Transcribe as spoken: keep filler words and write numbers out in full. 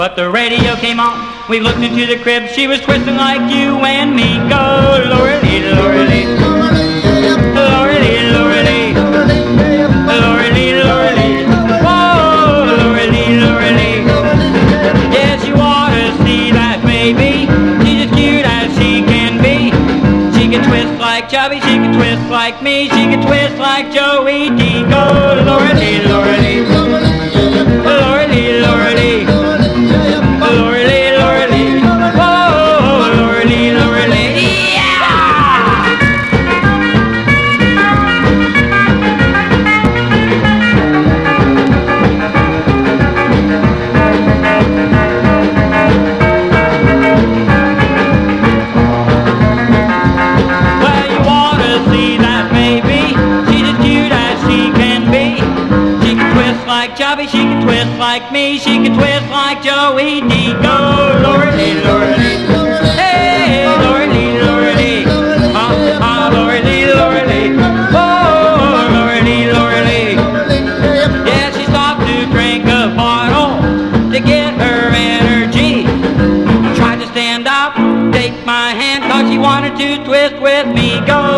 But the radio came on, we looked into the crib, she was twisting like you and me. Go, Lordy, Lordy, Lordy, Lordy, Lordy, Lordy, whoa, Lordy, Lordy. Yes, you ought to see that baby, she's as cute as she can be. She can twist like Chubby, she can twist like me, she can twist like Joey D. Go, Lordy, Lordy, Lordy, Lordy. Lordy, Lordy, oh, Lordy, Lordy, yeah! Well, you ought to see that baby, she's as cute as she can be. She can twist like Chubby, she can twist like me, she can twist like Joey D. Go, Lordy, Lordy, hey, Lordy, Lordy, oh, oh, Lordy, Lordy, oh, Lordy, Lordy. Yeah, she stopped to drink a bottle to get her energy. Tried to stand up, take my hand, cause she wanted to twist with me. Go,